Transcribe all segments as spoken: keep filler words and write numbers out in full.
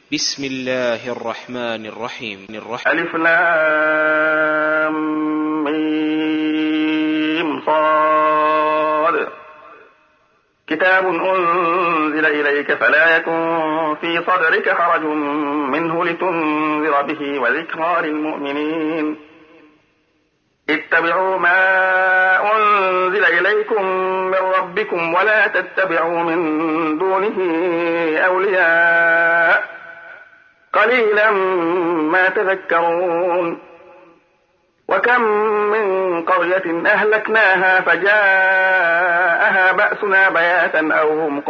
بسم الله الرحمن الرحيم. ألف لام ميم صاد. كتاب أنزل إليك فلا يكن في صدرك حرج منه لتنذر به وذكرى للمؤمنين. اتبعوا ما أنزل إليكم من ربكم ولا تتبعوا من دونه أولياء قليلا ما تذكرون. وكم من قرية أهلكناها فجاءها بأسنا بياتا أو هم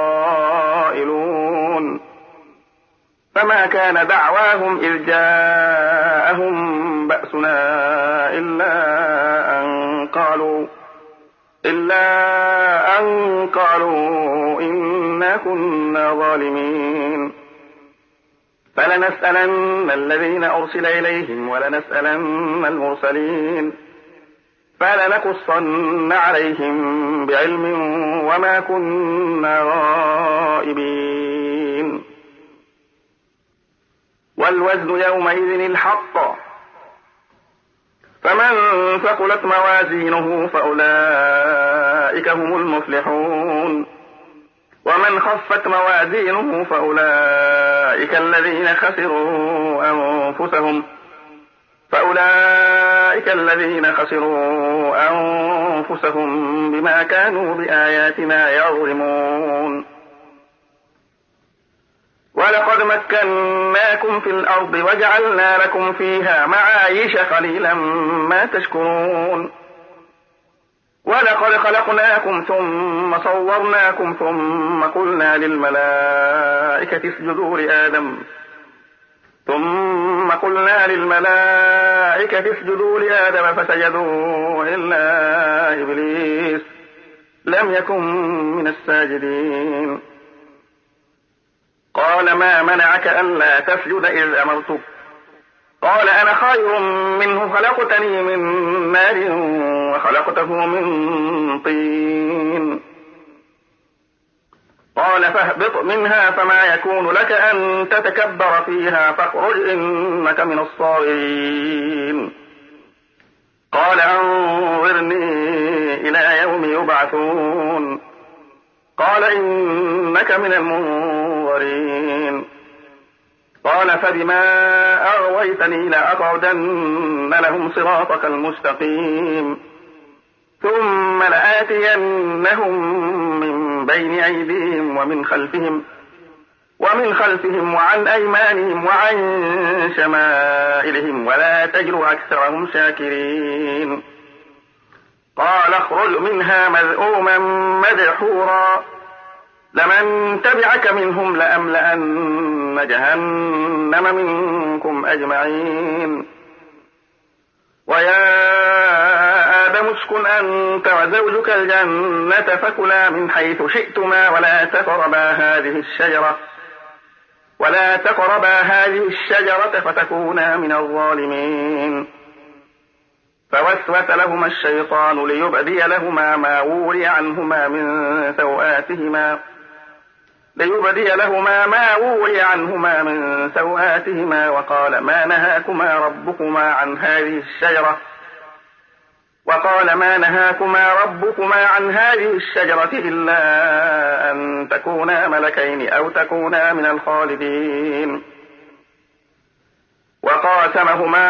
قائلون. فما كان دعواهم إذ جاءهم بأسنا إلا أن قالوا إلا أن قالوا إنا كنا ظالمين. فلنسألن الذين أرسل إليهم ولنسألن المرسلين فلنقصن عليهم بعلم وما كنا غائبين. والوزن يومئذ الحق فمن ثقلت موازينه فأولئك هم المفلحون ومن خفت موازينه فأولئك الذين خسروا أنفسهم فأولئك الذين خسروا أنفسهم بما كانوا بآياتنا يظلمون. ولقد مكناكم في الأرض وجعلنا لكم فيها معايش قليلا ما تشكرون. ولقد خلقناكم ثم صورناكم ثم قلنا للملائكة اسجدوا لآدم ثم قلنا للملائكة اسجدوا لآدم فسجدوا إلا إبليس لم يكن من الساجدين. قال ما منعك ألا تسجد إذ أمرتك؟ قال أنا خير منه خلقتني من نار وخلقته من طين. قال فاهبط منها فما يكون لك أن تتكبر فيها فاخرج إنك من الصاغرين. قال أنظرني إلى يوم يبعثون. قال إنك من المنظرين. قال فبما أغويتني لأقعدن لهم صراطك المستقيم ثم لآتينهم من بين أيديهم ومن خلفهم ومن خلفهم وعن أيمانهم وعن شمائلهم ولا تجد أكثرهم شاكرين. قال اخرج منها مذءوما مدحورا لمن تبعك منهم لأملأن جهنم منكم أجمعين. ويا آدم اسكن أنت وزوجك الجنة فكلا من حيث شئتما ولا تقربا هذه الشجرة ولا تقربا هذه الشجرة فتكونا من الظالمين. فوسوس لهما الشيطان ليبدي لهما ما وري عنهما من سوآتهما ليبدي لهما ما وري عنهما من سوآتهما وقال ما نهاكما ربكما عن هذه الشجرة وقال ما نهاكما ربكما عن هذه الشجرة إلا أن تكونا ملكين أو تكونا من الخالدين. وقاسمهما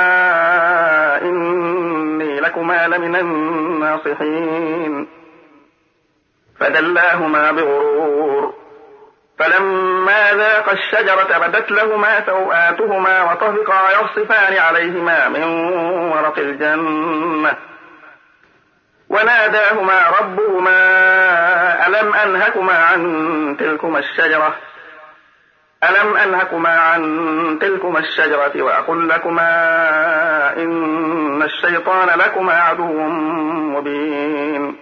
إني لكما لمن الناصحين. فدلاهما بغرور فلما ذاقا الشجرة بدت لهما سوآتهما وطفقا يخصفان عليهما من ورق الجنة وناداهما ربهما ألم أنهكما عن تلكما الشجرة ألم أنهكما عن تلكما الشجرة وأقل لكما إن الشيطان لكما عدو مبين.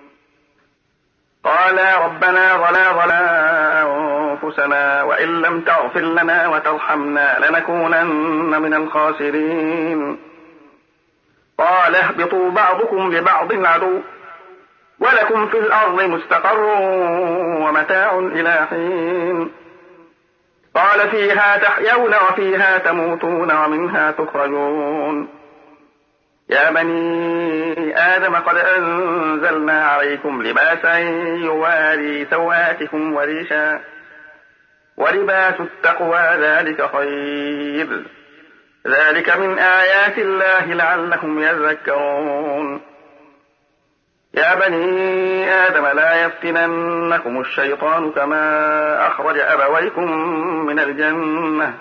قالا ربنا ظلمنا أنفسنا وإن لم تغفر لنا وترحمنا لنكونن من الخاسرين. قال اهبطوا بعضكم لبعض عدو ولكم في الأرض مستقر ومتاع إلى حين. قال فيها تحيون وفيها تموتون ومنها تخرجون. يا بني آدم قد أنزلنا عليكم لباسا يواري سوآتكم وريشا ولباس التقوى ذلك خير ذلك من آيات الله لعلهم يذكرون. يا بني آدم لا يفتننكم الشيطان كما أخرج أبويكم من الجنة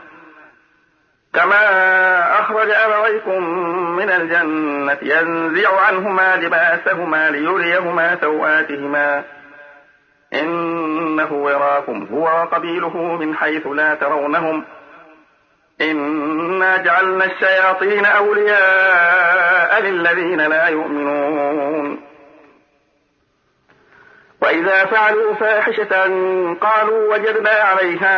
كما أخرج أبويكم من الجنة ينزع عنهما لباسهما ليريهما سوآتهما إنه يراكم هو وقبيله من حيث لا ترونهم إنا جعلنا الشياطين أولياء للذين لا يؤمنون. وإذا فعلوا فاحشة قالوا وجدنا عليها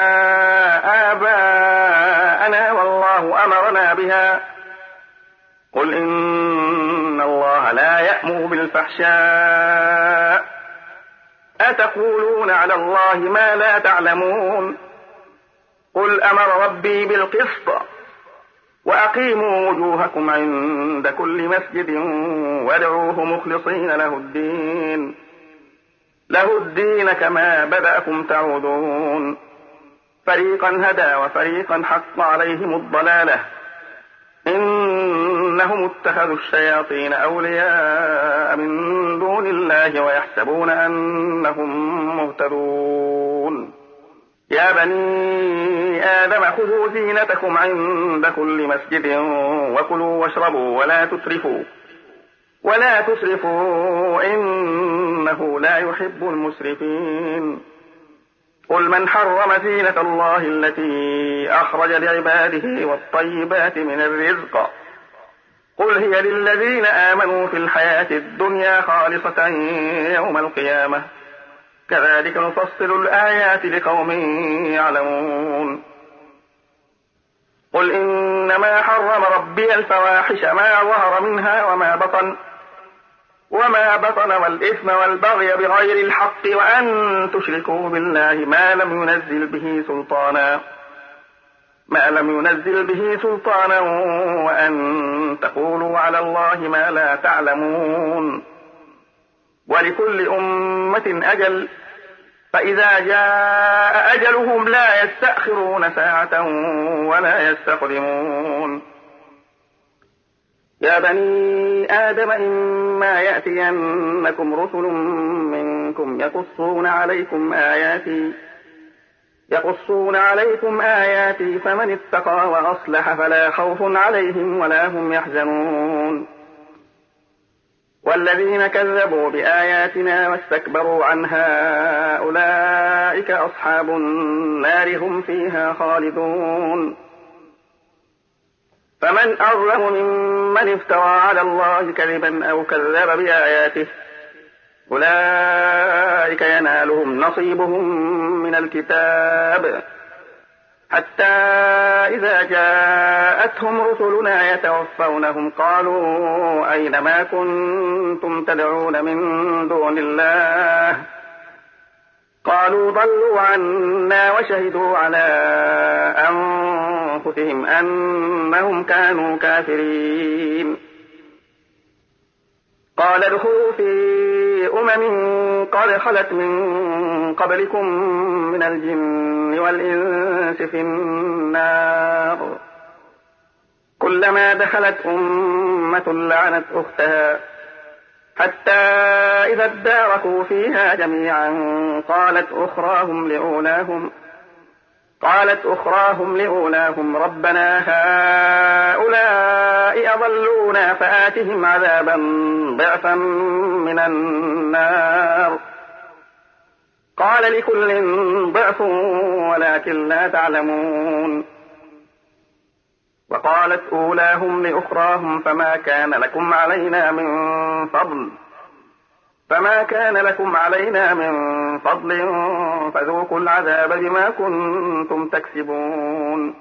آباءنا والله أمرنا بها قل إن الله لا يأمر بالفحشاء أتقولون على الله ما لا تعلمون. قل أمر ربي بالقسط وأقيموا وجوهكم عند كل مسجد وادعوه مخلصين له الدين له الدين كما بدأكم تعودون. فريقا هدى وفريقا حق عليهم الضلالة إنهم اتخذوا الشياطين أولياء من دون الله ويحسبون أنهم مهتدون. يا بني آدم خذوا زينتكم عند كل مسجد وكلوا واشربوا ولا تسرفوا ولا تسرفوا إنه لا يحب المسرفين. قل من حرم زينة الله التي أخرج لعباده والطيبات من الرزق قل هي للذين آمنوا في الحياة الدنيا خالصة يوم القيامة كذلك نفصل الآيات لقوم يعلمون. قل إنما حرم ربي الفواحش ما ظهر منها وما بطن وما بطن والإثم والبغي بغير الحق وأن تشركوا بالله ما لم ينزل به سلطانا ما لم ينزل به سلطانا وأن تقولوا على الله ما لا تعلمون. ولكل أمة أجل فإذا جاء أجلهم لا يستأخرون ساعة ولا يستقدمون. يا بني آدم إما يأتينكم رسل منكم يقصون عليكم آياتي يقصون عليكم آياتي فمن اتقى وأصلح فلا خوف عليهم ولا هم يحزنون. والذين كذبوا بآياتنا واستكبروا عنها أولئك أصحاب النار هم فيها خالدون. فمن أظلم ممن افترى على الله كذبا أو كذب بآياته أولئك ينالهم نصيبهم من الكتاب حتى إذا جاءتهم رسلنا يتوفونهم قالوا أين ما كنتم تدعون من دون الله قالوا ضلوا عنا وشهدوا على أنفسهم أنهم كانوا كافرين. قال ادخلوا في أمم قد خلت من قبلكم من الجن والإنس في النار كلما دخلت أمة لعنت أختها حتى إذا اداركوا فيها جميعا قالت أخراهم لأولاهم قالت أخراهم لأولاهم ربنا هؤلاء أضلونا فآتهم عذابا ضعفا من النار قال لكل ضعف ولكن لا تعلمون. وقالت أولاهم لأخراهم فما كان لكم علينا من فضل فما كان لكم علينا من فضل فذوقوا العذاب بما كنتم تكسبون.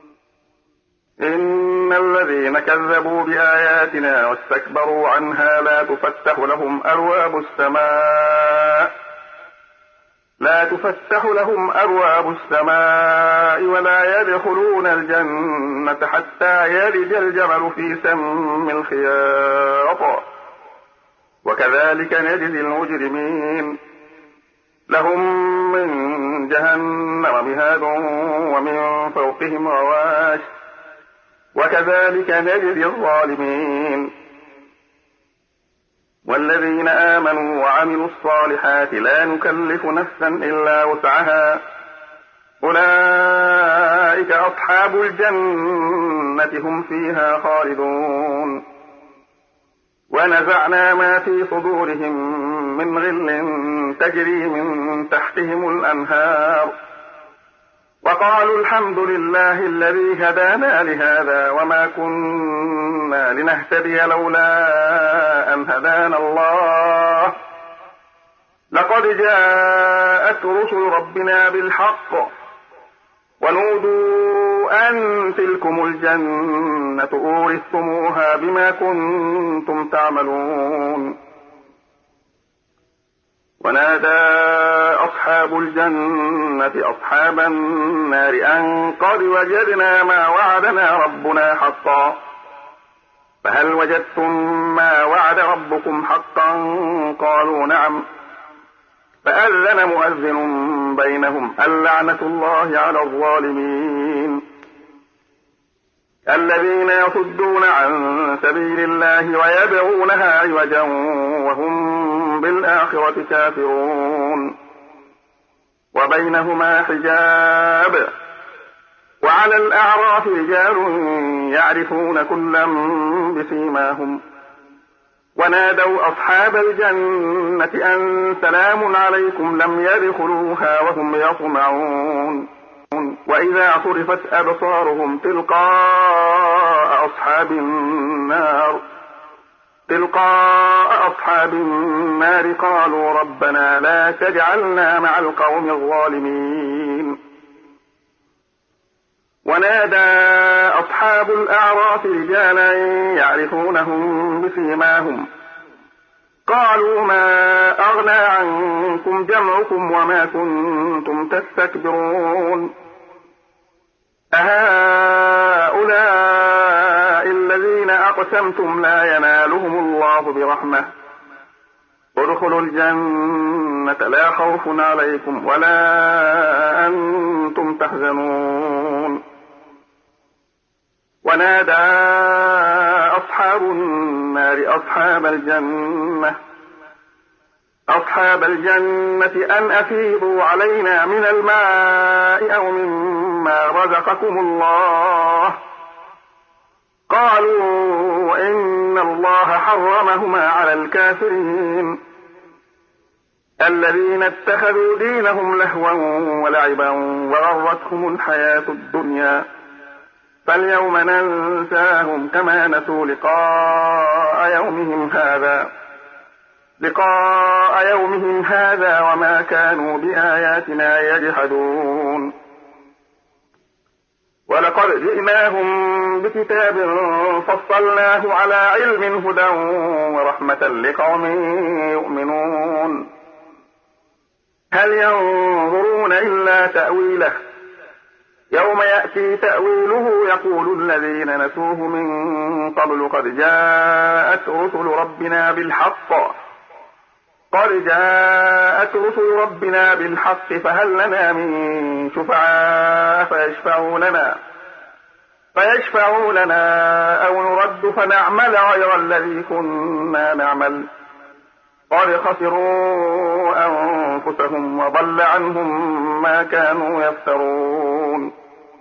إن الذين كذبوا بآياتنا واستكبروا عنها لا تفتح لهم أبواب السماء لا تفتح لهم أبواب السماء ولا يدخلون الجنة حتى يلج الجمل في سم الخياط وكذلك نجزي المجرمين لهم من جهنم مهاد ومن فوقهم غواش وكذلك نجزي الظالمين والذين آمنوا وعملوا الصالحات لا نكلف نفسا إلا وسعها أولئك أصحاب الجنة هم فيها خالدون ونزعنا ما في صدورهم من غل تجري من تحتهم الأنهار وقالوا الحمد لله الذي هدانا لهذا وما كنا لنهتدي لولا أن هدانا الله لقد جاءت رسل ربنا بالحق ونودوا أن تلكم الجنة أورثتموها بما كنتم تعملون ونادى أصحاب الجنة أصحاب النار أن قد وجدنا ما وعدنا ربنا حقا فهل وجدتم ما وعد ربكم حقا قالوا نعم فأذن مؤذن بينهم اللعنة الله على الظالمين الذين يصدون عن سبيل الله ويبغونها عوجا وهم بالآخرة كافرون وبينهما حجاب وعلى الأعراف رجال يعرفون كلا بسيماهم ونادوا أصحاب الجنة أن سلام عليكم لم يدخلوها وهم يطمعون وإذا صرفت أبصارهم تلقاء أصحاب النار تلقاء أصحاب النار قالوا ربنا لا تجعلنا مع القوم الظالمين ونادى أصحاب الأعراف رجالا يعرفونهم بسيماهم قالوا ما أغنى عنكم جمعكم وما كنتم تستكبرون أهؤلاء الذين أقسمتم لا ينالهم الله برحمة ادخلوا الجنة لا خوف عليكم ولا أنتم تحزنون ونادى أصحاب النار أصحاب الجنة أصحاب الجنة أن أفيضوا علينا من الماء أو مما رزقكم الله قالوا إن الله حرمهما على الكافرين الذين اتخذوا دينهم لهوا ولعبا وغرتهم الحياة الدنيا فاليوم ننساهم كما نسوا لقاء يومهم هذا لقاء يومهم هذا وما كانوا بآياتنا يجحدون ولقد جئناهم بكتاب فصلناه على علم هدى ورحمة لقوم يؤمنون هل ينظرون إلا تأويله يوم يأتي تأويله يقول الذين نسوه من قبل قد جاءت رسل ربنا بالحق قد جاءت رسل ربنا بالحق فهل لنا من شفعاء فيشفعوا لنا فيشفعوا لنا أو نرد فنعمل غير الذي كنا نعمل قد خسروا أنفسهم وضل عنهم ما كانوا يفترون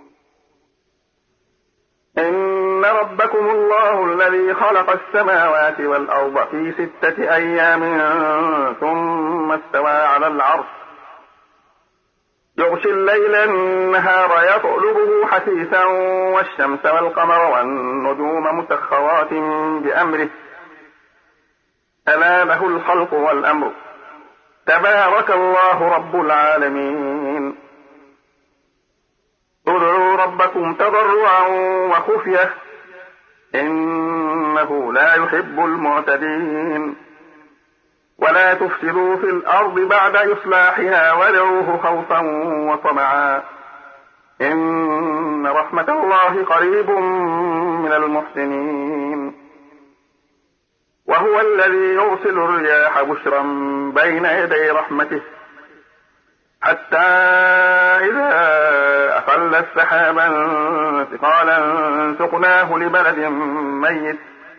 إن ربكم الله الذي خلق السماوات والأرض في ستة أيام ثم استوى على العرش يغشي الليل النهار يطلبه حثيثا والشمس والقمر والنجوم مسخرات بأمره ألا له الخلق والأمر تبارك الله رب العالمين ادعوا ربكم تضرعا وخفية إنه لا يحب المعتدين ولا تفسدوا في الأرض بعد إصلاحها وادعوه خوفا وطمعا إن رحمة الله قريب من المحسنين. وهو الذي يرسل الرياح بشرا بين يدي رحمته حتى إذا أقلت سحابا ثقالا سقناه لبلد ميت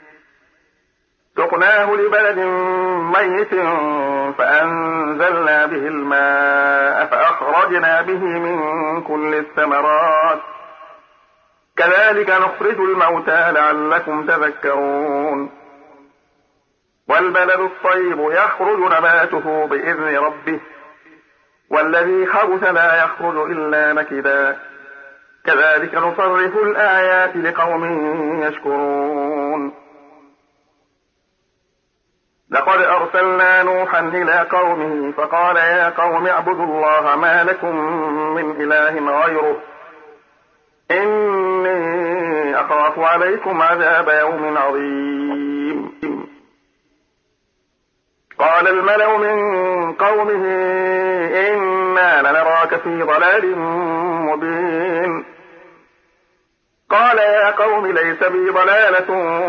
سقناه لبلد ميت فأنزلنا به الماء فأخرجنا به من كل الثمرات كذلك نخرج الموتى لعلكم تذكرون. والبلد الطيب يخرج نباته بإذن ربه والذي خبث لا يخرج إلا نكدا كذلك نصرف الآيات لقوم يشكرون. لقد أرسلنا نوحا إلى قومه فقال يا قوم اعبدوا الله ما لكم من إله غيره إني أخاف عليكم عذاب يوم عظيم. قال الملأ من قومه إنا لنراك في ضلال مبين. قال يا قوم ليس بي ضلالة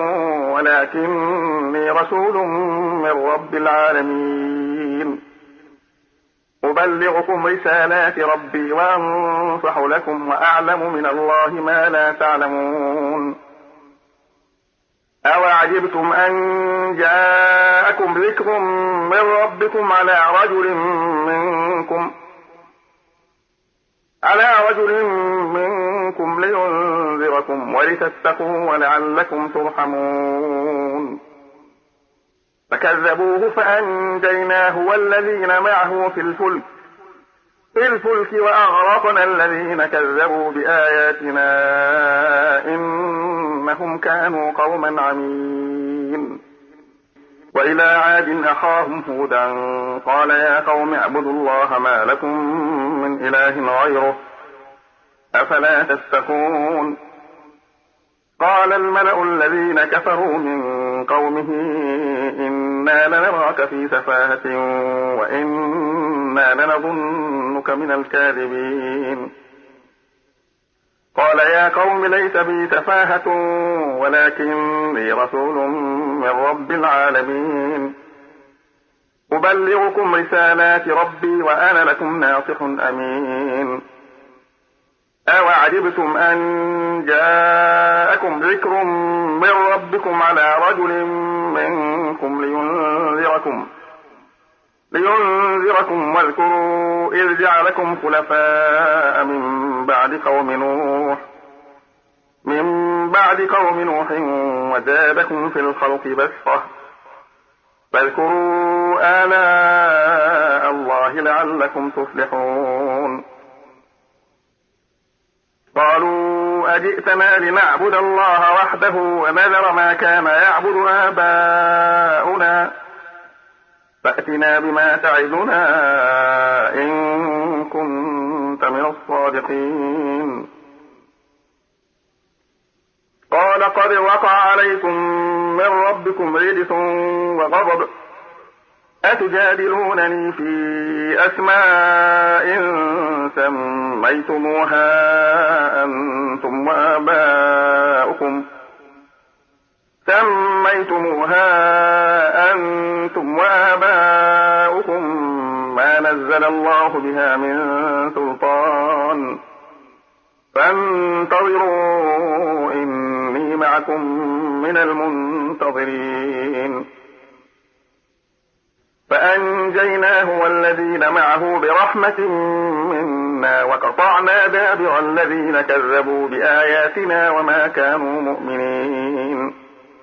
ولكني رسول من رب العالمين أبلغكم رسالات ربي وأنصح لكم وأعلم من الله ما لا تعلمون. أوعجبتم أن جاءكم ذكر من ربكم على رجل منكم على رجل منكم لينذركم ولتتقوا ولعلكم ترحمون. فكذبوه فأنجيناه والذين معه في الفلك في الفلك وأغرقنا الذين كذبوا بآياتنا إنهم كانوا قوما عمين. وإلى عاد أخاهم هودا قال يا قوم اعبدوا الله ما لكم من إله غيره أفلا تتقون. قال الملأ الذين كفروا من قومه إنا لنراك في سفاهة وإنا لنظنك من الكاذبين. قال يا قوم ليس بي سفاهة ولكني رسول من رب العالمين أبلغكم رسالات ربي وأنا لكم ناصح أمين. أوعجبتم أن جاءكم ذكر من ربكم على رجل منكم لينذركم لينذركم واذكروا إذ جعلكم خلفاء من بعد قوم نوح من بعد قوم نوح وزادكم في الخلق بسطة فاذكروا آلاء الله لعلكم تفلحون. قالوا أجئتنا لنعبد الله وحده ونذر ما كان يعبد آباؤنا فأتنا بما تعدنا إن كنت من الصادقين. قال قد وقع عليكم من ربكم رجس وغضب أتجادلونني في أسماء سميتموها أنتم وآباؤكم سميتموها أنتم وآباؤكم ما نزل الله بها من سلطان فانتظروا إني معكم من المنتظرين. فأنجيناه والذين معه برحمة منا وقطعنا دابر الذين كذبوا بآياتنا وما كانوا مؤمنين.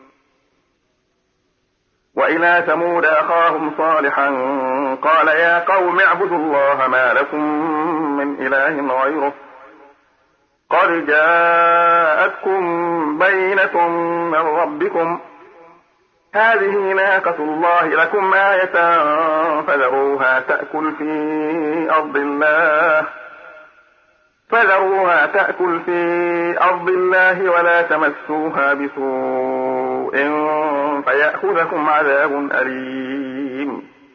وإلى ثمود أخاهم صالحا قال يا قوم اعبدوا الله ما لكم من إله غيره قد جاءتكم بينة من ربكم هذه ناقة الله لكم آية فذروها تأكل في أرض الله فذروها تأكل في أرض الله ولا تمسوها بسوء فيأخذكم عذاب أليم.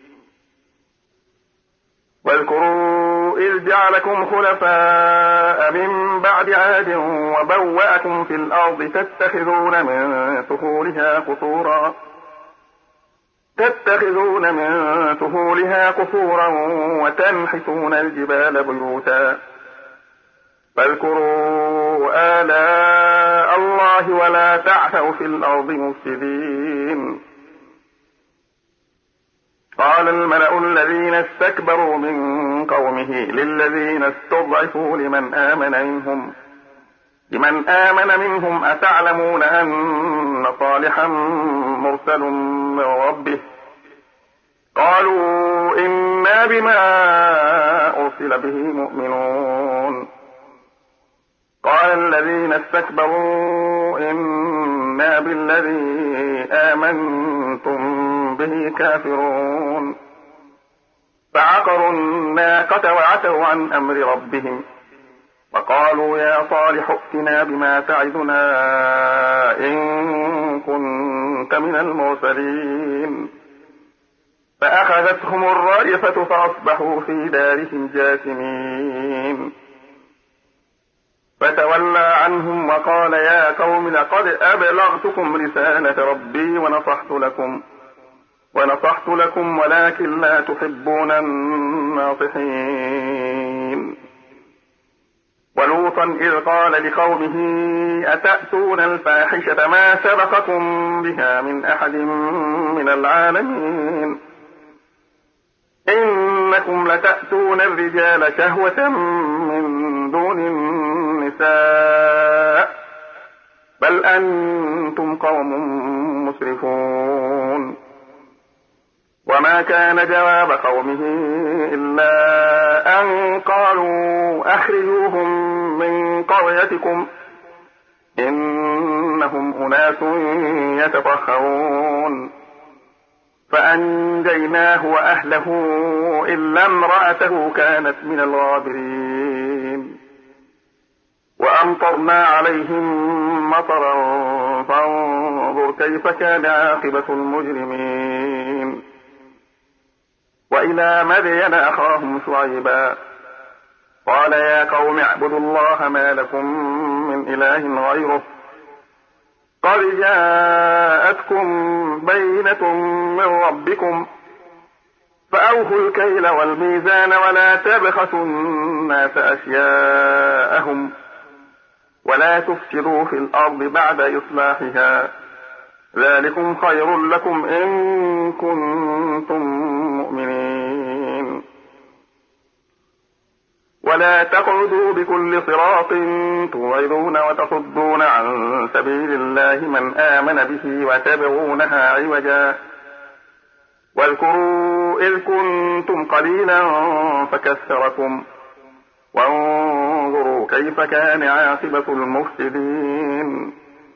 واذكروا إذ جعلكم خلفاء من بعد عاد وبوأكم في الأرض تتخذون من سهولها قصورا تتخذون من سهولها قصورا وتنحتون الجبال بيوتا فاذكروا آلاء الله ولا تعثوا في الأرض مفسدين. قال الملأ الذين استكبروا من قومه للذين استضعفوا لمن آمن منهم لمن آمن منهم أتعلمون أن صالحا مرسل من ربه قالوا إنا بما أرسل به مؤمنون. قال الذين استكبروا إنا بالذي آمنتم به كافرون فعقروا الناقة وعتوا عن أمر ربهم وقالوا يا صالح ائتنا بما تعدنا إن كنت من المرسلين فأخذتهم الرجفة فأصبحوا في دارهم جاثمين. فتولى عنهم وقال يا قوم لقد أبلغتكم رسالة ربي ونصحت لكم ونصحت لكم ولكن لا تحبون الناصحين. ولوطا إذ قال لقومه أتأتون الفاحشة ما سبقكم بها من أحد من العالمين إنكم لتأتون الرجال شهوة من دون النساء بل أنتم قوم مسرفون. وما كان جواب قومه إلا أن قالوا أخرجوهم من قريتكم إنهم أناس يتطهرون فأنجيناه وأهله إلا امرأته كانت من الغابرين. وأمطرنا عليهم مطرا فانظر كيف كان عاقبة المجرمين. وإلى مدين أخاهم شعيبا قال يا قوم اعبدوا الله ما لكم من إله غيره قد جاءتكم بينة من ربكم فأوفوا الكيل والميزان ولا تبخسوا الناس أشياءهم ولا تفسدوا في الأرض بعد إصلاحها ذلكم خير لكم إن كنتم مؤمنين. ولا تقعدوا بكل صراط توعدون وتصدون عن سبيل الله من آمن به وتبغونها عوجا واذكروا إذ كنتم قليلا فكثركم وانظروا كيف كان عاقبة المفسدين.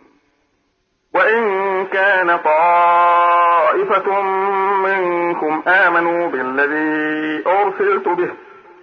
وإن كان طائفة منكم آمنوا بالذي أرسلت به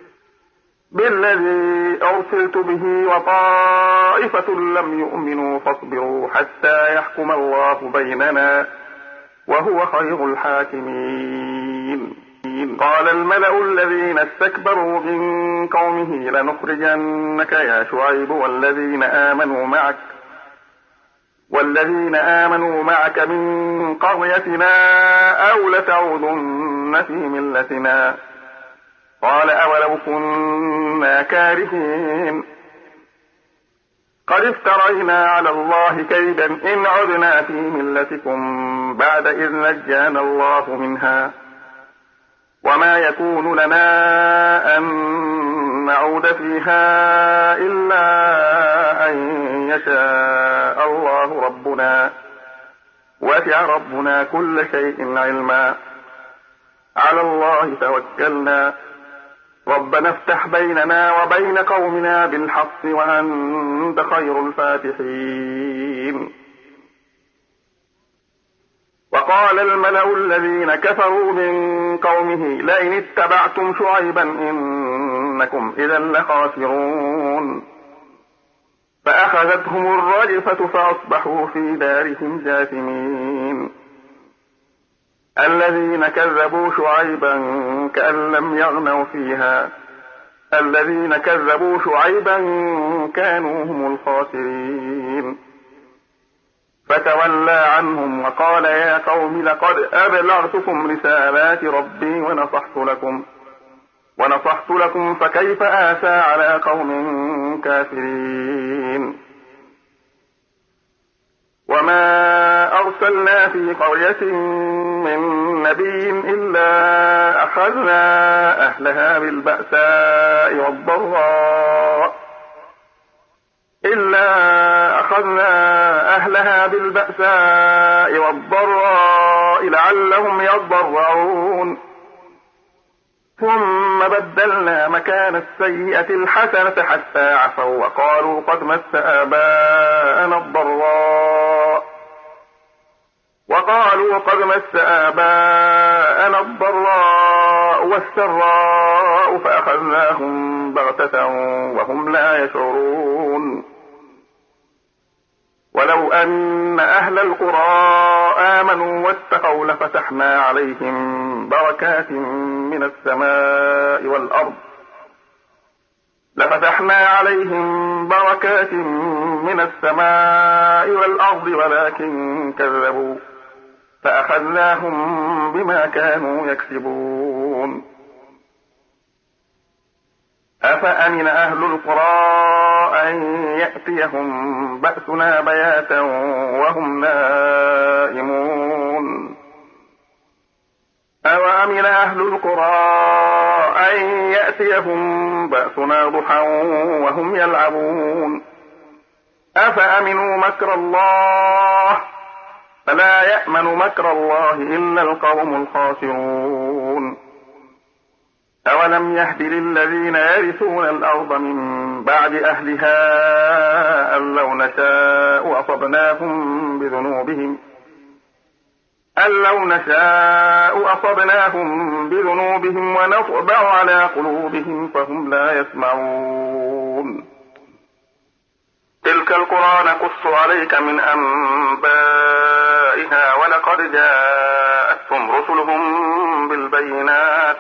بالذي أرسلت به وطائفة لم يؤمنوا فاصبروا حتى يحكم الله بيننا وهو خير الحاكمين. قال الملأ الذين استكبروا من قومه لنخرجنك يا شعيب والذين آمنوا معك والذين آمنوا معك من قريتنا أو لتعودن في ملتنا قال أولو كنا كارهين قد افترينا على الله كيدا إن عدنا في ملتكم بعد إذ نجانا الله منها وما يكون لنا أن نعود فيها إلا أن يشاء الله ربنا وسع ربنا كل شيء علما على الله توكلنا ربنا افتح بيننا وبين قومنا بالحق وأنت خير الفاتحين. وقال الملأ الذين كفروا من قومه لئن اتبعتم شعيبا إنكم إذا لخاسرون فأخذتهم الرجفة فأصبحوا في دارهم جاثمين. الذين كذبوا شعيبا كأن لم يغنوا فيها الذين كذبوا شعيبا كانوا هم الخاسرين. فتولى عنهم وقال يا قوم لقد أبلغتكم رسالات ربي ونصحت لكم ونصحت لكم فكيف آسى على قوم كافرين. وما أرسلنا في قرية من نبي إلا أخذنا أهلها بالبأساء والضراء إلا أخذنا أهلها بالبأساء والضراء لعلهم يضرعون ثم بدلنا مكان السيئة الحسنة حتى عفوا وقالوا قد مس آباءنا الضراء وقالوا قد مس آباءنا الضراء والسراء فأخذناهم بغتة وهم لا يشعرون. ولو أن أهل القرى آمنوا واتقوا لفتحنا عليهم بركات من السماء والأرض لفتحنا عليهم بركات من السماء والأرض ولكن كذبوا فأخذناهم بما كانوا يكسبون. أفأمن أهل القرى أن يأتيهم بأسنا بياتا وهم نائمون أوأمن أهل القرى أن يأتيهم بأسنا ضحى وهم يلعبون أفأمنوا مكر الله فلا يأمن مكر الله إلا القوم الخاسرون. أولم يهد للذين يرثون الأرض من بعد أهلها أن لو نشاء أصبناهم بذنوبهم أن لو نشاء أصبناهم بذنوبهم ونطبع على قلوبهم فهم لا يسمعون. تلك القرى نقص عليك من أنبائها ولقد جاءتهم رسلهم بالبينات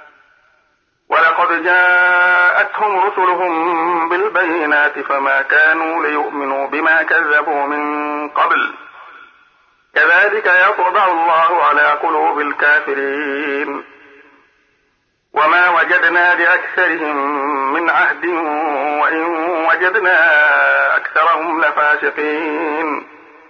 ولقد جاءتهم رسلهم بالبينات فما كانوا ليؤمنوا بما كذبوا من قبل كذلك يطبع الله على قلوب الكافرين. وما وجدنا لأكثرهم من عهد وإن وجدنا أكثرهم لفاسقين.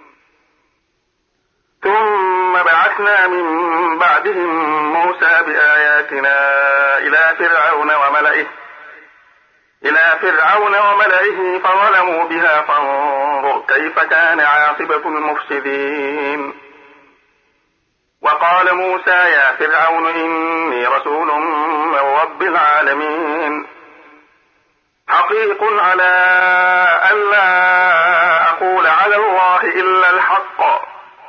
ثم بعثنا من بعدهم موسى بآياتنا إلى فرعون وملئه إلى فرعون وملئه فظلموا بها فانظر كيف كان عاقبة المفسدين. وقال موسى يا فرعون إني رسول من رب العالمين حقيق على ألا أقول على الله إلا الحق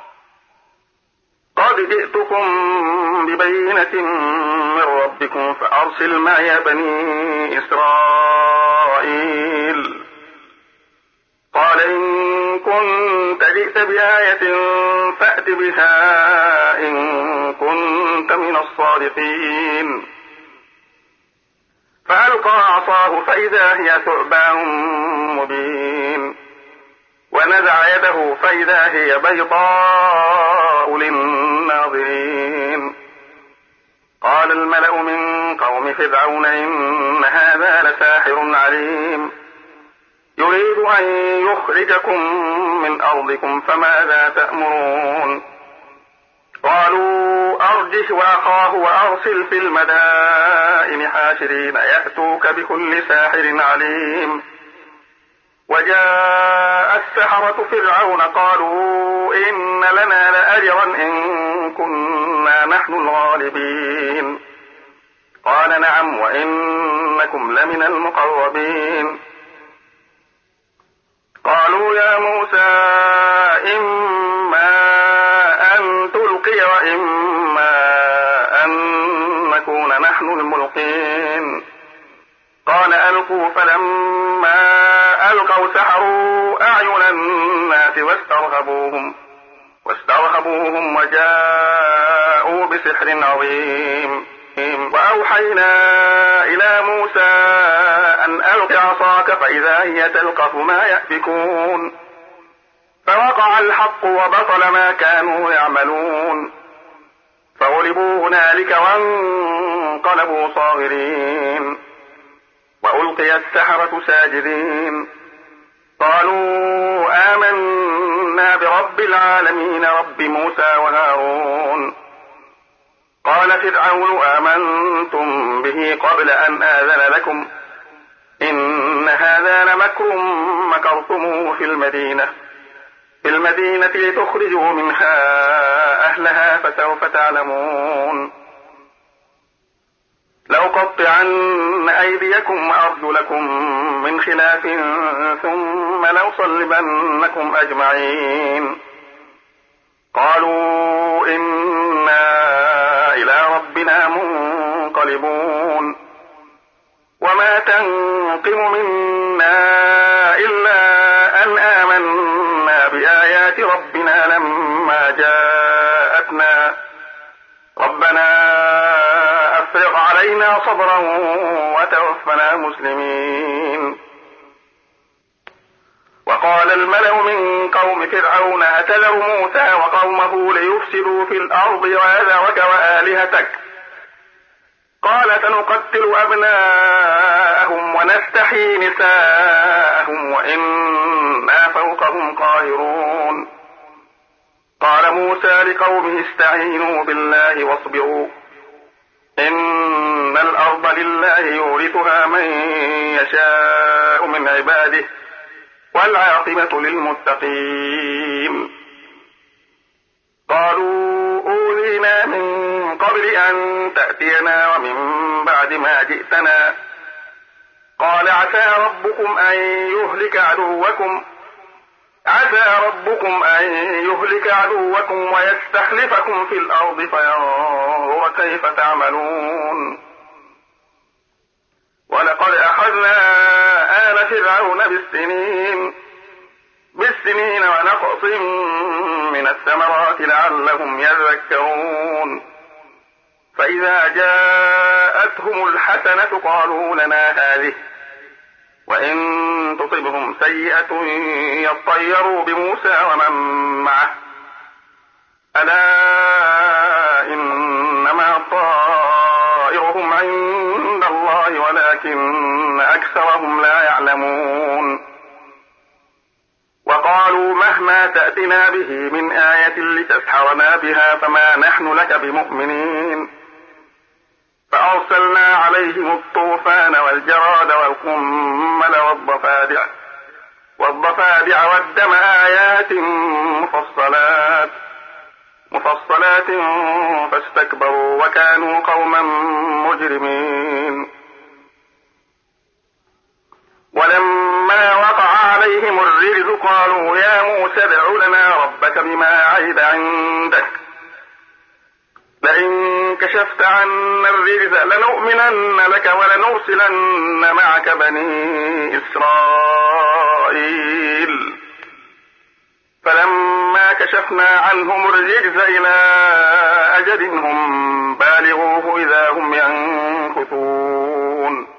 قد جئتكم ببينة من ربكم فأرسل معي بني إسرائيل. قال إن كنت جئت بآية فأت بها إن كنت من الصادقين. فألقى عصاه فإذا هي ثعبان مبين ونزع يده فإذا هي بيضاء للناظرين. قال الملأ من قوم فرعون إن هذا لساحر عليم يريد أن يخرجكم من أرضكم فماذا تأمرون. قالوا أرجه وأخاه وأرسل في المدائن حاشرين يأتوك بكل ساحر عليم. وجاء السحرة فرعون قالوا إن لنا لأجرا إن كنا نحن الغالبين. قال نعم وإنكم لمن المقربين. قالوا يا موسى إما أن تلقي وإما أن نكون نحن الملقين. قال ألقوا فلما ألقوا سحروا أعين الناس واسترهبوهم واسترهبوهم وجاءوا بسحر عظيم. وأوحينا إلى موسى أن ألق عصاك فإذا هي تلقف ما يأفكون فوقع الحق وبطل ما كانوا يعملون فغلبوا هنالك وانقلبوا صاغرين وألقي السحرة ساجدين قالوا آمنا برب العالمين رب موسى وهارون. قال فرعون آمنتم به قبل أن آذن لكم إن هذا لمكر مكرتموه في المدينة في المدينة لتخرجوا منها أهلها فسوف تعلمون. لأقطعن أيديكم وأرجلكم من خلاف ثم لأصلبنكم أجمعين. قالوا إنا إلى ربنا منقلبون. وما تنقم منا إلا أن آمنا بآيات ربنا لما جاءتنا ربنا أفرغ علينا صبرا وتوفنا مسلمين. وقال الملأ من قوم فرعون أتذر موسى وقومه ليفسدوا في الأرض ويذرك وآلهتك قال سنقتل أبناءهم ونستحيي نساءهم وإنا فوقهم قاهرون. قال موسى لقومه استعينوا بالله واصبروا إن الأرض لله يورثها من يشاء من عباده والعاقبة للمتقين. قالوا أوذينا من قبل أن تأتينا ومن بعد ما جئتنا قال عسى ربكم أن يهلك عدوكم عسى ربكم أن يهلك عدوكم ويستخلفكم في الأرض فينظر كيف تعملون. ولقد أخذنا آل فرعون بالسنين بالسنين ونقص من الثمرات لعلهم يذكرون. فإذا جاءتهم الحسنة قالوا لنا هذه وإن تصبهم سيئة يطيروا بموسى ومن معه ألا إنما طائرهم عند الله ولكن أكثرهم لا يعلمون. وقالوا مهما تأتنا به من آية لتسحرنا بها فما نحن لك بمؤمنين. فأرسلنا عليهم الطوفان والجراد والقمل والضفادع والضفادع والدم آيات مفصلات مفصلات فاستكبروا وكانوا قوما مجرمين. ولما وقع عليهم الرجز قالوا يا موسى ادع لنا ربك بما عهد عندك لئن كشفت عنا الرجز لنؤمنن لك ولنرسلن معك بني إسرائيل. فلما كشفنا عنهم الرجز إلى أجل هم بالغوه إذا هم ينكثون.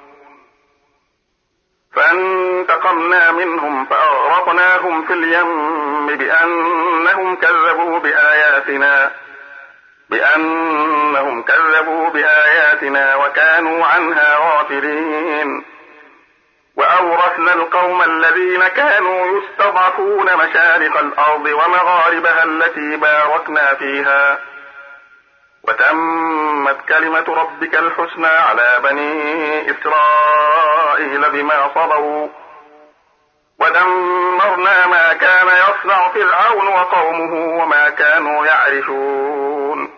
فانتقمنا منهم فأغرقناهم في اليم بأنهم كذبوا بآياتنا بأنهم كذبوا بآياتنا وكانوا عنها غافلين. وأورثنا القوم الذين كانوا يستضعفون مشارق الأرض ومغاربها التي باركنا فيها وتمت كلمة ربك الحسنى على بني إسرائيل بما صبروا ودمرنا ما كان يصنع فرعون وقومه وما كانوا يعرشون.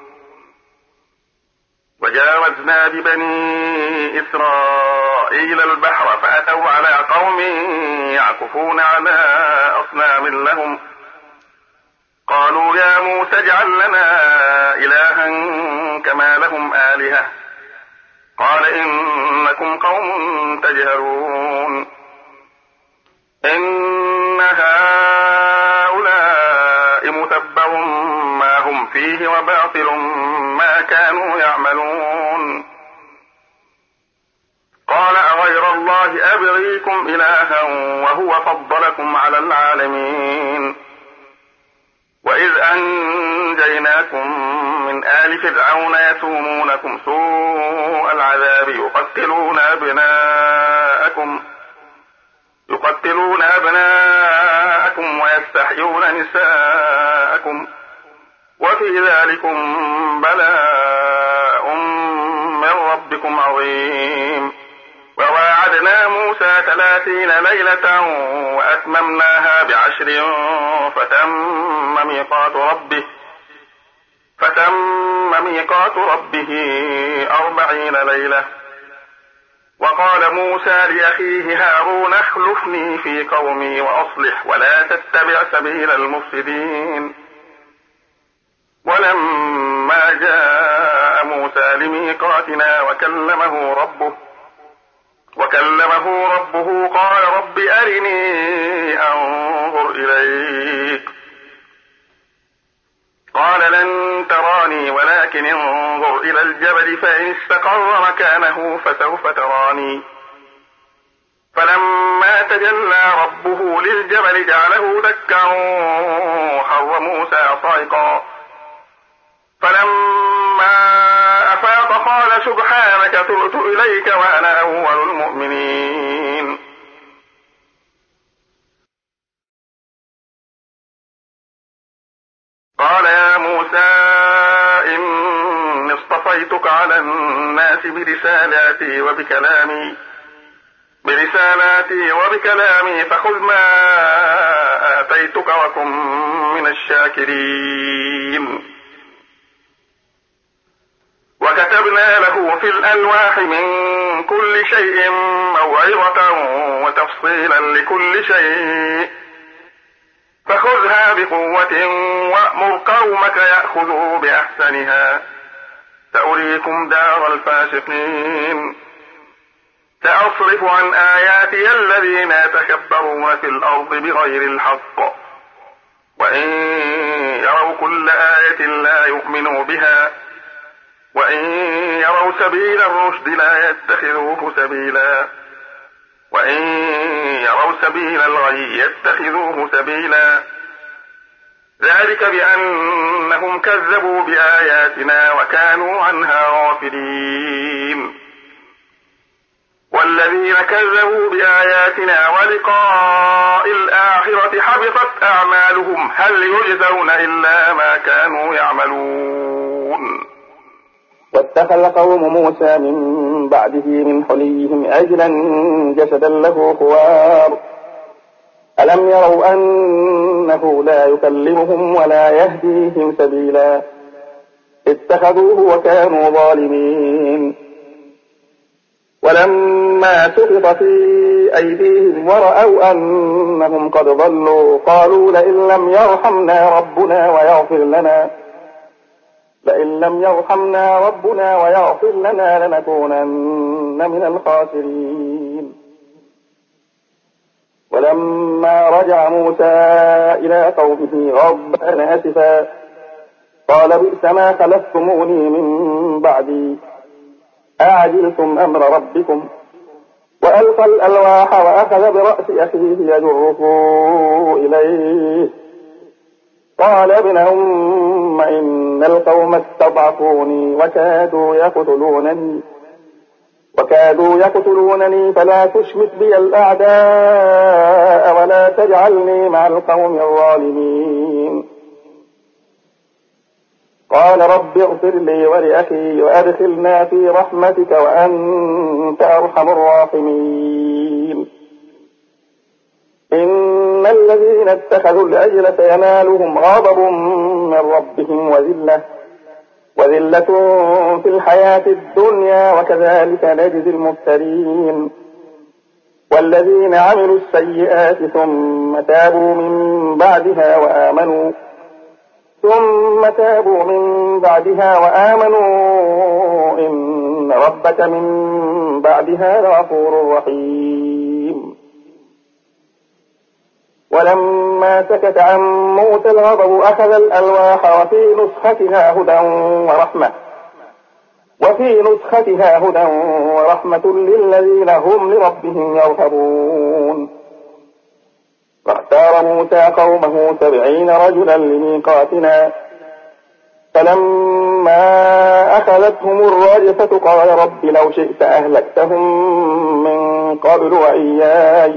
وجاوزنا ببني إسرائيل البحر فأتوا على قوم يعكفون على أصنام لهم قالوا يا موسى اجعل لنا إلها كما لهم آلهة قال إنكم قوم تجهلون. إن هؤلاء متبر فيه وباطل ما كانوا يعملون. قال أغير الله أبغيكم إلها وهو فضلكم على العالمين. وإذ أنجيناكم من آل فرعون يسومونكم سوء العذاب يقتلون أبناءكم يقتلون أبناءكم ويستحيون نساءكم وفي ذلكم بلاء من ربكم عظيم. وواعدنا موسى ثلاثين ليلة وأتممناها بعشر فتم ميقات ربه فتم ميقات ربه أربعين ليلة. وقال موسى لأخيه هارون اخلفني في قومي وأصلح ولا تتبع سبيل المفسدين. ولما جاء موسى لميقاتنا وكلمه ربه وكلمه ربه قال رب أرني أنظر إليك. قال لن تراني ولكن انظر إلى الجبل فإن استقر مكانه فسوف تراني. فلما تجلى ربه للجبل جعله دكا وخر موسى صعقا. فلما أفاق قال سبحانك تبت إليك وأنا أول المؤمنين. قال يا موسى إني اصطفيتك على الناس برسالاتي وبكلامي برسالاتي وبكلامي فخذ ما آتيتك وكن من الشاكرين. وكتبنا له في الألواح من كل شيء موعظة وتفصيلا لكل شيء فخذها بقوة وأمر قومك يأخذوا بأحسنها سأريكم دار الفاسقين. سأصرف عن آياتي الذين يتكبرون في الأرض بغير الحق وإن يروا كل آية لا يؤمنوا بها وإن يروا سبيل الرشد لا يتخذوه سبيلا وإن يروا سبيل الغي يتخذوه سبيلا. ذلك بأنهم كذبوا بآياتنا وكانوا عنها غافلين. والذين كذبوا بآياتنا ولقاء الآخرة حبطت أعمالهم هل يجزون إلا ما كانوا يعملون. واتخذ قوم موسى من بعده من حليهم عجلا جسدا له خوار ألم يروا أنه لا يكلمهم ولا يهديهم سبيلا اتخذوه وكانوا ظالمين. ولما سقط في أيديهم ورأوا أنهم قد ضلوا قالوا لئن لم يرحمنا ربنا ويغفر لنا لئن لم يرحمنا ربنا ويغفر لنا لنكونن من الخاسرين. ولما رجع موسى إلى قومه غضبان أسفا قال بئس ما خلفتموني من بعدي أعجلتم أمر ربكم وألقى الألواح وأخذ برأس أخيه يجره إليه قال ابن أم إن القوم استضعفوني وكادوا يقتلونني وكادوا يقتلونني فلا تشمت بي الأعداء ولا تجعلني مع القوم الظالمين. قال رب اغفر لي ولأخي وأدخلنا في رحمتك وأنت أرحم الراحمين. إن الذين اتخذوا العجل سينالهم غضب من ربهم وذلة وذلة في الحياة الدنيا وكذلك نجزي المفترين. والذين عملوا السيئات ثم تابوا من بعدها وآمنوا ثم تابوا من بعدها وآمنوا إن ربك من بعدها لغفور رحيم. ولما سكت عن موسى الغضب أخذ الألواح وفي نسختها هدى ورحمة وفي نسختها هدى ورحمة للذين هم لربهم يرهبون. فاختار موسى قومه سبعين رجلا لميقاتنا فلما أخذتهم الرجفة قال رب لو شئت أهلكتهم من قبل وإياي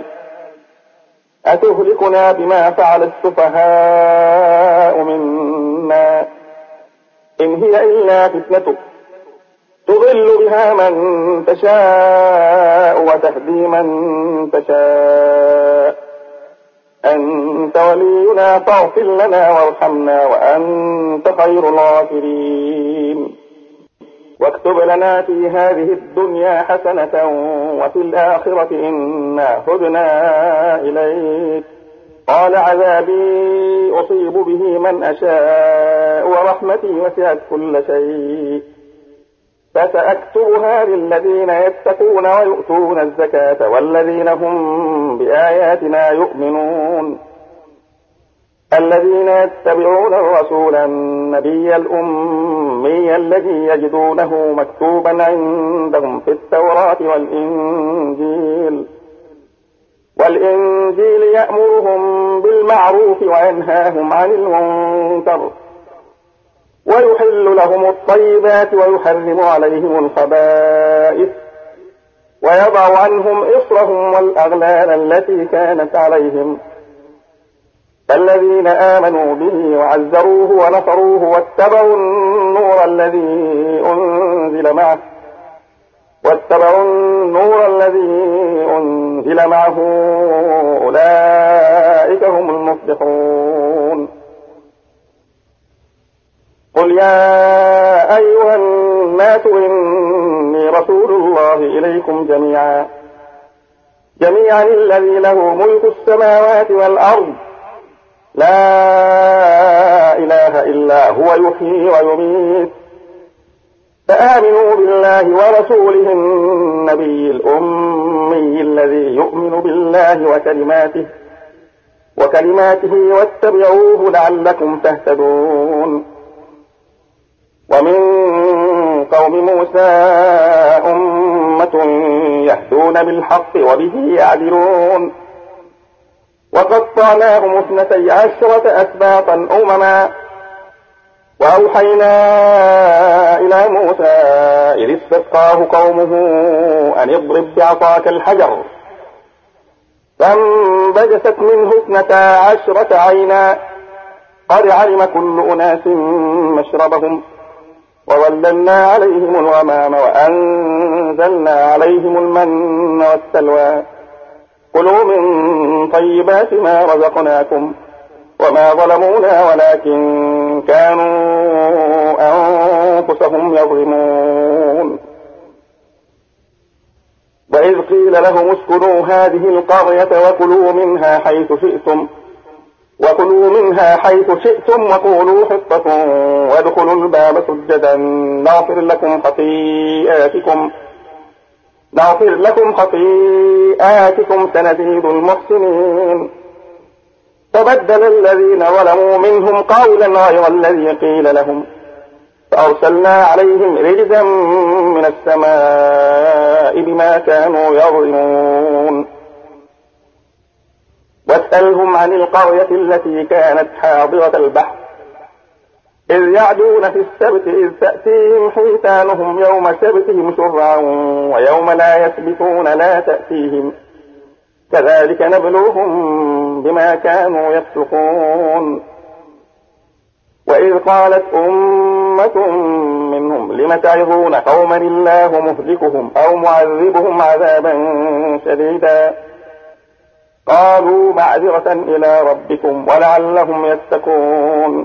أتهلكنا بما فعل السفهاء منا إن هي إلا فتنتك تضل بها من تشاء وتهدي من تشاء أنت ولينا فاغفر لنا وارحمنا وأنت خير الغافرين. واكتب لنا في هذه الدنيا حسنة وفي الآخرة إنا هدنا إليك قال عذابي أصيب به من أشاء ورحمتي وسعت كل شيء فسأكتبها للذين يتقون ويؤتون الزكاة والذين هم بآياتنا يؤمنون الذين يتبعون الرسول النبي الأمي الذي يجدونه مكتوبا عندهم في التوراة والإنجيل والإنجيل يأمرهم بالمعروف وينهاهم عن المنكر ويحل لهم الطيبات ويحرم عليهم الخبائث ويضع عنهم إصرهم والأغلال التي كانت عليهم الذين آمنوا به وعزروه ونصروه واتبعوا النور الذي أنزل معه واتبعوا النور الذي أنزل معه أولئك هم المفلحون. قل يا أيها الناس إني رسول الله إليكم جميعا جميعا الذي له ملك السماوات والأرض لا إله إلا هو يحيي ويميت فآمنوا بالله ورسوله النبي الأمي الذي يؤمن بالله وكلماته وكلماته واتبعوه لعلكم تهتدون. ومن قوم موسى أمة يهدون بالحق وبه يعدلون وقطعناهم اثنتي عشرة أسباطا أمما وأوحينا إلى موسى إذ استسقاه قومه أن اضرب بعصاك الحجر فانبجست منه اثنتا عشرة عينا قد علم كل أناس مشربهم وظللنا عليهم الغمام وأنزلنا عليهم المن والسلوى كلوا من طيبات ما رزقناكم وما ظلمونا ولكن كانوا أنفسهم يظلمون. وإذ قيل لهم اسكنوا هذه القرية وكلوا منها حيث شئتم وكلوا منها حيث شئتم وقولوا حطة وادخلوا الباب سجدا نغفر لكم خطيئاتكم نغفر لكم خطيئاتكم سنزيد المحسنين. فبدل الذين ظلموا منهم قولا غير الذي قيل لهم فأرسلنا عليهم رجزا من السماء بما كانوا يظلمون. واسألهم عن القرية التي كانت حاضرة البحر إذ يعدون في السبت إذ تأتيهم حيتانهم يوم سبتهم شرعا ويوم لا يسبتون لا تأتيهم كذلك نبلوهم بما كانوا يفسقون. وإذ قالت أمة منهم لم تعظون قوما الله مهلكهم أو معذبهم عذابا شديدا قالوا معذرة إلى ربكم ولعلهم يتقون.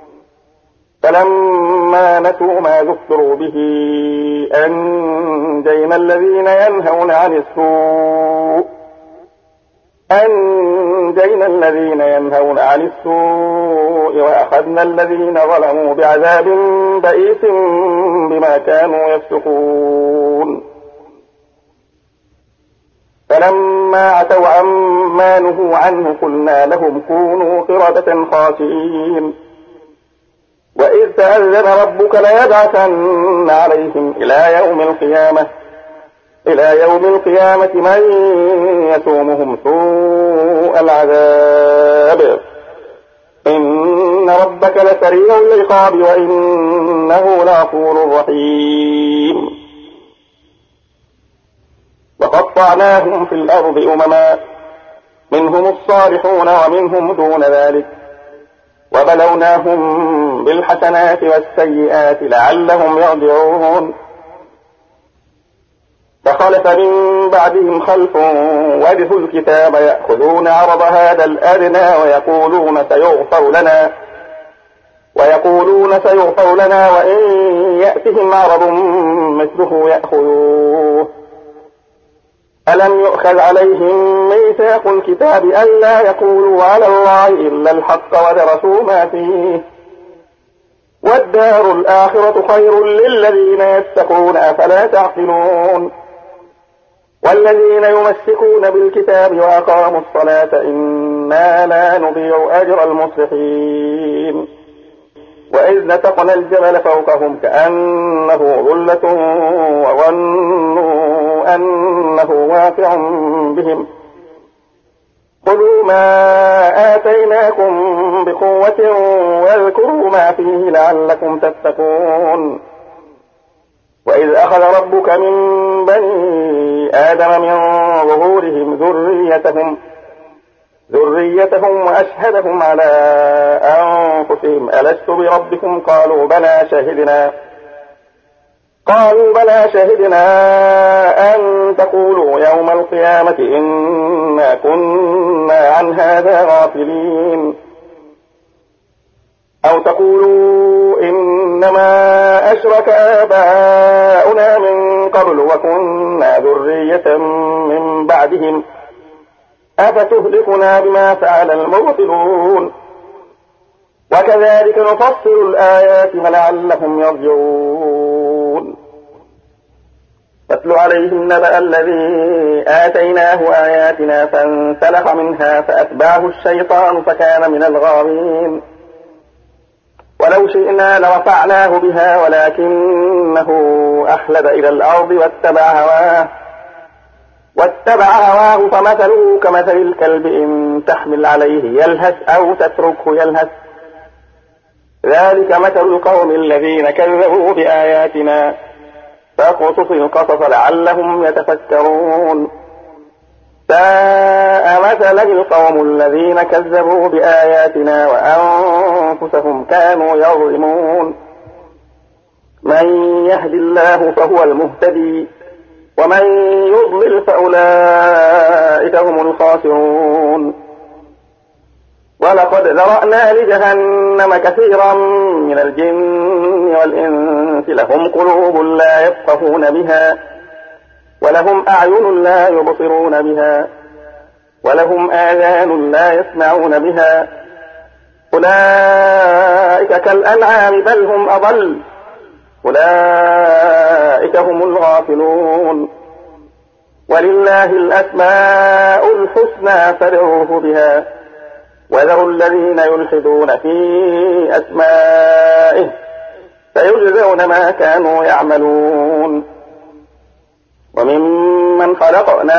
فلما نسوا ما ذكروا به أنجينا الذين ينهون عن السوء أنجينا الذين ينهون عن السوء وأخذنا الذين ظلموا بعذاب بئيس بما كانوا يفسقون. فلما عتوا عما نهوا عنه قلنا لهم كونوا قردة خاسئين وإذ تأذن ربك ليبعثن عليهم إلى يوم القيامة إلى يوم القيامة من يسومهم سوء العذاب إن ربك لسريع العقاب وإنه لغفور رحيم وقطعناهم في الأرض أمما منهم الصالحون ومنهم دون ذلك وبلوناهم بالحسنات والسيئات لعلهم يرجعون فخلف من بعدهم خلف ورثوا الكتاب يأخذون عرض هذا الأدنى ويقولون سيغفر لنا ويقولون سيغفر لنا وإن يأتهم عرض مثله يأخذوه ألم يؤخذ عليهم ميثاق الكتاب ألا يقولوا على الله إلا الحق ودرسوا ما فيه والدار الآخرة خير للذين يتقون أفلا تعقلون والذين يمسكون بالكتاب وأقاموا الصلاة إنا لا نضيع أجر المصلحين وإذ نتقنا الجبل فوقهم كأنه ظلة وظنوا أنه واقع بهم خذوا ما آتيناكم بقوة واذكروا ما فيه لعلكم تتقون وإذ أخذ ربك من بني آدم من ظهورهم ذريتهم ذريتهم وأشهدهم على أنفسهم ألست بربكم قالوا بلى شهدنا قالوا بلى شهدنا أن تقولوا يوم القيامة إنا كنا عن هذا غافلين أو تقولوا إنما أشرك آباؤنا من قبل وكنا ذرية من بعدهم أفتهلكنا بما فعل المبطلون وكذلك نفصل الآيات ولعلهم يرجعون فاتل عليهم نبأ الذي آتيناه آياتنا فانسلخ منها فأتبعه الشيطان فكان من الغاوين ولو شئنا لرفعناه بها ولكنه أخلد إلى الأرض واتبع هواه واتبع هواه فمثله كمثل الكلب إن تحمل عليه يلهث أو تتركه يلهث ذلك مثل القوم الذين كذبوا بآياتنا فاقصص القصص لعلهم يتفكرون ساء مثلا القوم الذين كذبوا بآياتنا وأنفسهم كانوا يظلمون من يهد الله فهو المهتدي ومن يضلل فأولئك هم الخاسرون ولقد ذرأنا لجهنم كثيرا من الجن والإنس لهم قلوب لا يفقهون بها ولهم أعين لا يبصرون بها ولهم آذان لا يسمعون بها أولئك كالأنعام بل هم أضل أولئك هم الغافلون ولله الأسماء الحسنى فادعوه بها وذروا الذين يلحدون في أسمائه فيجزون ما كانوا يعملون وممن خلقنا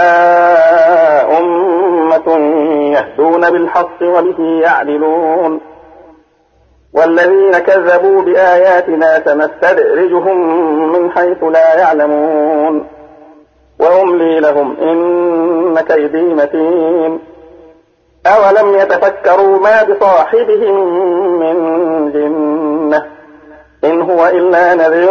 أمة يهدون بالحق وبه يعدلون والذين كذبوا بآياتنا سنستدرجهم من حيث لا يعلمون وأملي لهم إن كيدي متين أولم يتفكروا ما بصاحبهم من جنة إن هو إلا نذير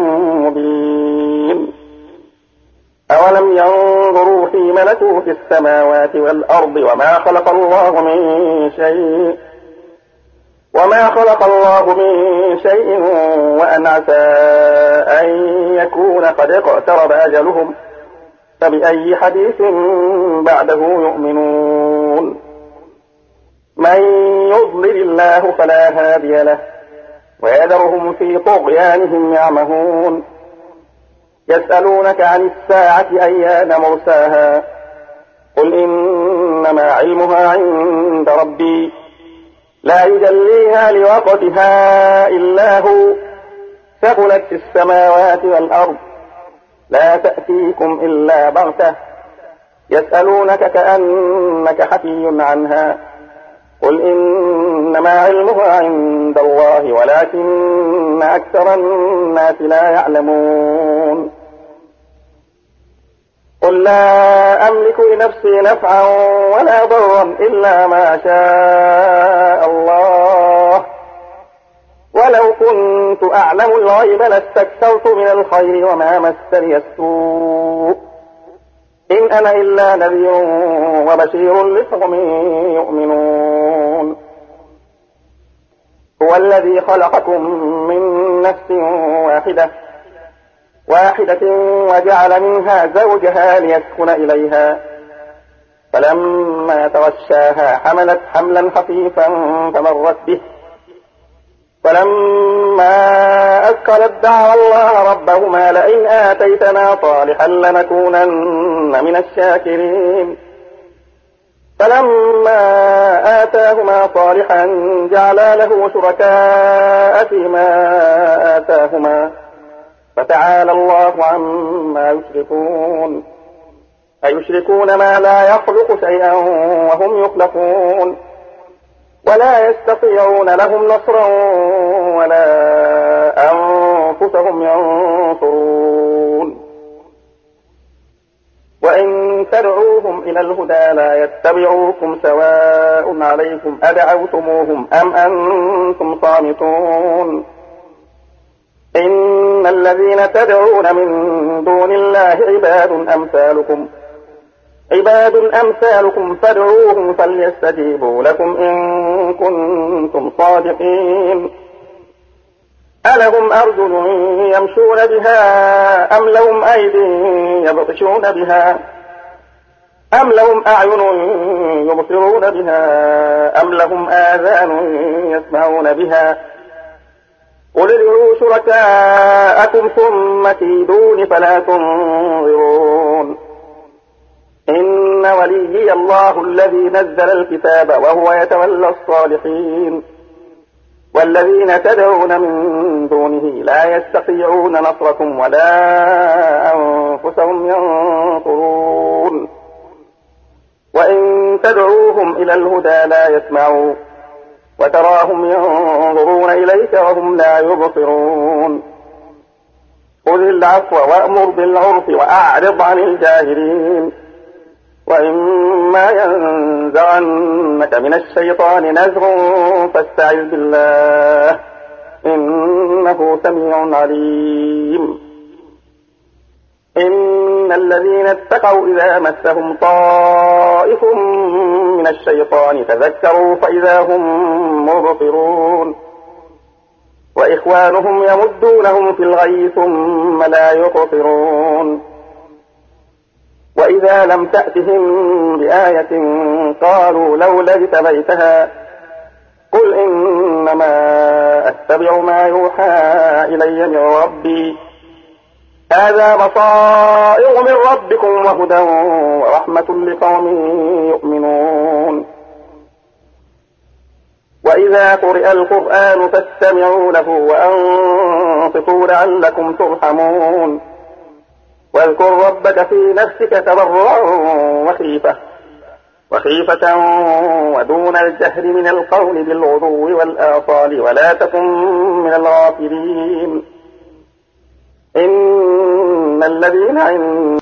مبين أولم ينظروا في ملكوت السماوات والأرض وما خلق الله من شيء وما خلق الله من شيء وأن عسى أن يكون قد اقترب أجلهم فبأي حديث بعده يؤمنون من يضلل الله فلا هادي له ويذرهم في طغيانهم يعمهون يسألونك عن الساعة أيان مرساها قل إنما علمها عند ربي لا يجليها لوقتها إلا هو ثقلت في السماوات والأرض لا تأتيكم إلا بغتة يسألونك كأنك حفي عنها قل إنما علمها عند الله ولكن أكثر الناس لا يعلمون قل لا أملك لنفسي نفعا ولا ضرا إلا ما شاء الله ولو كنت أعلم الغيب لاستكثرت من الخير وما مسني السوء إن أنا إلا نذير وبشير لقوم يؤمنون هو الذي خلقكم من نفس واحدة واحدة وجعل منها زوجها ليسكن إليها فلما تغشاها حملت حملا خفيفا فمرت به فلما أثقلت دعوا الله ربهما لئن آتيتنا صالحا لنكونن من الشاكرين فلما آتاهما صالحا جعلا له شركاء فيما آتاهما فتعالى الله عما يشركون أيشركون ما لا يخلق شيئا وهم يخلقون ولا يستطيعون لهم نصرا ولا أنفسهم ينصرون وإن تدعوهم إلى الهدى لا يتبعوكم سواء عليكم أدعوتموهم أم أنتم صامتون إن الذين تدعون من دون الله عباد أمثالكم عباد أمثالكم فادعوهم فليستجيبوا لكم إن كنتم صادقين ألهم أرجل يمشون بها أم لهم أيد يبطشون بها أم لهم أعين يبصرون بها أم لهم آذان يسمعون بها قل ادعوا شركاءكم ثم كيدون فلا تنظرون إن وليي الله الذي نزل الكتاب وهو يتولى الصالحين والذين تدعون من دونه لا يستطيعون نصركم ولا أنفسهم ينصرون وإن تدعوهم إلى الهدى لا يسمعوا وتراهم ينظرون إليك وهم لا يبصرون خذ العفو وأمر بالعرف وأعرض عن الجاهلين وإما ينزغنك من الشيطان نزغ فاستعذ بالله إنه سميع عليم إن الذين اتقوا إذا مسهم طائف من الشيطان تذكروا فإذا هم مبصرون وإخوانهم يمدونهم في الغي ثم لا يقصرون وإذا لم تأتهم بآية قالوا لولا اجتبيتها قل إنما أتبع ما يوحى إلي من ربي هذا بصائر من ربكم وهدى ورحمة لقوم يؤمنون وإذا قرئ القرآن فاستمعوا له وأنصتوا لعلكم ترحمون واذكر ربك في نفسك تضرعا وخيفة وخيفة ودون الجهر من القول بالغدو والآصال ولا تكن من الغافلين إن الذين عند